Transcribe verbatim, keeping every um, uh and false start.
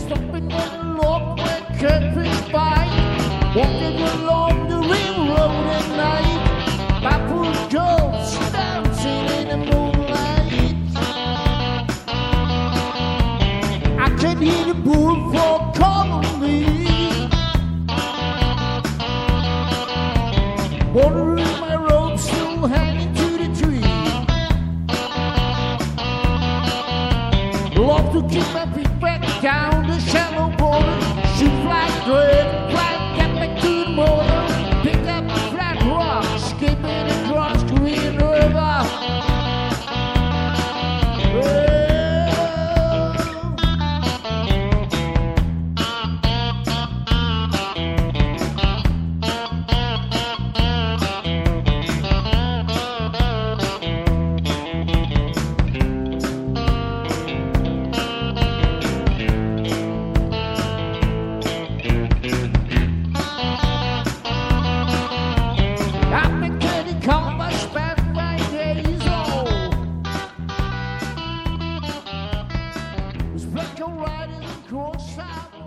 Stopping on the log where catfish bite. Walking along the railroad at night. Backward girls dancing in the moonlight. I can hear the bullfrog calling me. Wandering my rope still hanging to the tree. Love to keep my feet back down the shallow water. Shoot like dread, fly, get back to the motor. Pick up the flat rock, skip it across Green River. Well, come I spent my days old. Was black and white in the cross-eyed.